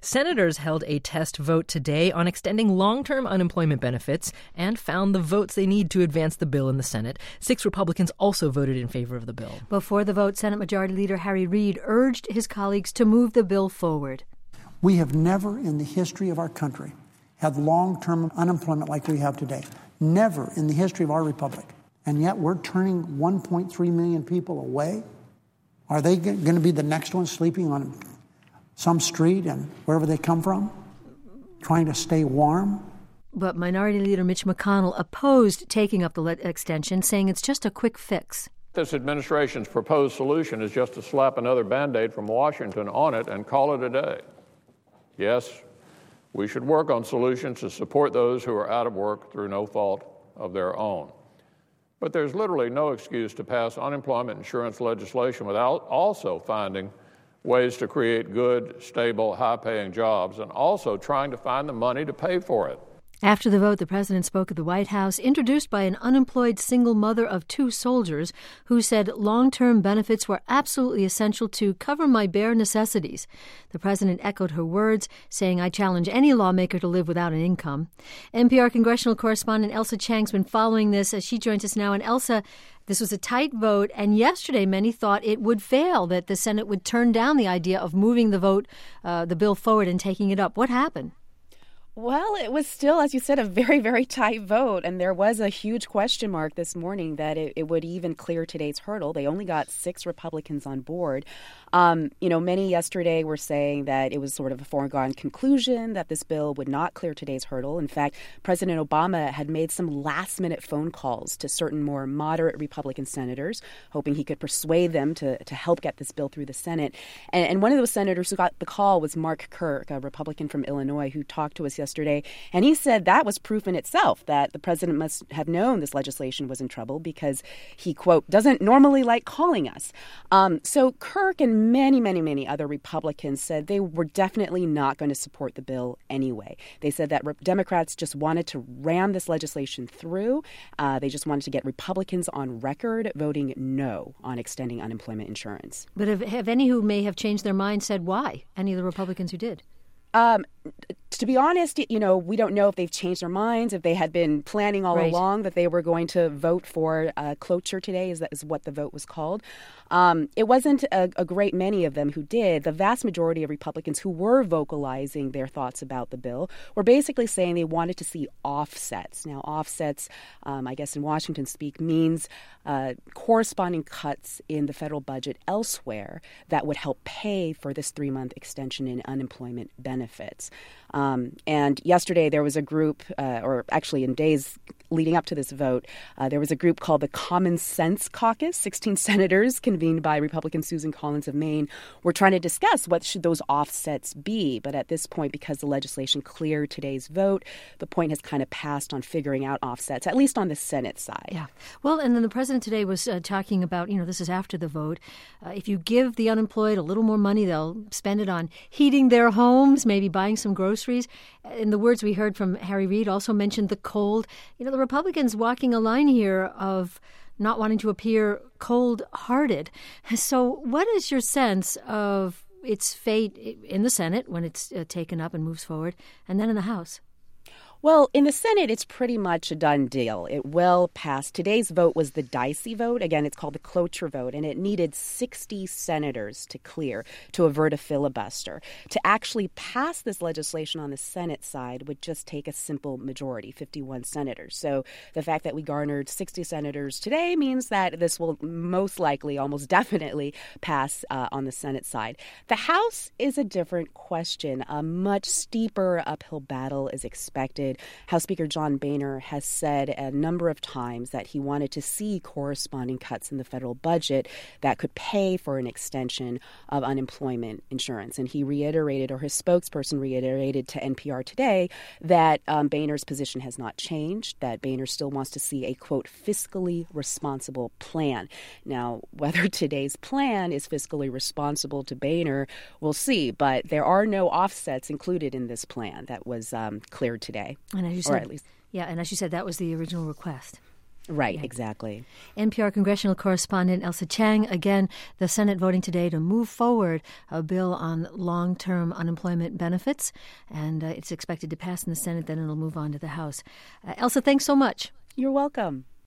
Senators held a test vote today on extending long-term unemployment benefits and found the votes they need to advance the bill in the Senate. 6 Republicans also voted in favor of the bill. Before the vote, Senate Majority Leader Harry Reid urged his colleagues to move the bill forward. We have never in the history of our country had long-term unemployment like we have today. Never in the history of our republic. And yet we're turning 1.3 million people away. Are they going to be the next ones sleeping on some street and wherever they come from, trying to stay warm? But Minority Leader Mitch McConnell opposed taking up the extension, saying it's just a quick fix. This administration's proposed solution is just to slap another Band-Aid from Washington on it and call it a day. Yes, we should work on solutions to support those who are out of work through no fault of their own. But there's literally no excuse to pass unemployment insurance legislation without also finding ways to create good, stable, high-paying jobs and also trying to find the money to pay for it. After the vote, the president spoke at the White House, introduced by an unemployed single mother of 2 soldiers who said long-term benefits were absolutely essential to cover my bare necessities. The president echoed her words, saying, "I challenge any lawmaker to live without an income." NPR congressional correspondent Elsa Chang's been following this as she joins us now. And Elsa, this was a tight vote, and yesterday many thought it would fail, that the Senate would turn down the idea of moving the bill forward and taking it up. What happened? Well, it was still, as you said, a very, very tight vote. And there was a huge question mark this morning that it would even clear today's hurdle. They only got 6 Republicans on board. Many yesterday were saying that it was sort of a foregone conclusion that this bill would not clear today's hurdle. In fact, President Obama had made some last-minute phone calls to certain more moderate Republican senators, hoping he could persuade them to help get this bill through the Senate. And one of those senators who got the call was Mark Kirk, a Republican from Illinois, who talked to us yesterday. And he said that was proof in itself that the president must have known this legislation was in trouble because he, quote, doesn't normally like calling us. So Kirk and many other Republicans said they were definitely not going to support the bill anyway. They said that Democrats just wanted to ram this legislation through. They just wanted to get Republicans on record voting no on extending unemployment insurance. But have any who may have changed their mind said why? Any of the Republicans who did? To be honest, we don't know if they've changed their minds, if they had been planning all along that they were going to vote for cloture today, is what the vote was called. It wasn't a great many of them who did. The vast majority of Republicans who were vocalizing their thoughts about the bill were basically saying they wanted to see offsets. Now, offsets, I guess in Washington speak, means corresponding cuts in the federal budget elsewhere that would help pay for this 3-month extension in unemployment benefits. And yesterday there was a group, or actually in days leading up to this vote, there was a group called the Common Sense Caucus. 16 senators convened by Republican Susan Collins of Maine were trying to discuss what should those offsets be. But at this point, because the legislation cleared today's vote, the point has kind of passed on figuring out offsets, at least on the Senate side. Yeah. Well, and then the president today was talking about, this is after the vote. If you give the unemployed a little more money, they'll spend it on heating their homes, maybe buying some groceries. In the words we heard from Harry Reid, also mentioned the cold. The Republicans walking a line here of not wanting to appear cold-hearted. So what is your sense of its fate in the Senate when it's taken up and moves forward, and then in the House? Well, in the Senate, it's pretty much a done deal. It will pass. Today's vote was the dicey vote. Again, it's called the cloture vote, and it needed 60 senators to clear to avert a filibuster. To actually pass this legislation on the Senate side would just take a simple majority, 51 senators. So the fact that we garnered 60 senators today means that this will most likely, almost definitely, pass on the Senate side. The House is a different question. A much steeper uphill battle is expected. House Speaker John Boehner has said a number of times that he wanted to see corresponding cuts in the federal budget that could pay for an extension of unemployment insurance. And he reiterated, or his spokesperson reiterated to NPR today, that Boehner's position has not changed, that Boehner still wants to see a, quote, fiscally responsible plan. Now, whether today's plan is fiscally responsible to Boehner, we'll see. But there are no offsets included in this plan that was cleared today. And as you said, and as you said, that was the original request. Right, Yeah. exactly. NPR congressional correspondent Ailsa Chang. Again, the Senate voting today to move forward a bill on long-term unemployment benefits, and it's expected to pass in the Senate, then it'll move on to the House. Ailsa, thanks so much. You're welcome.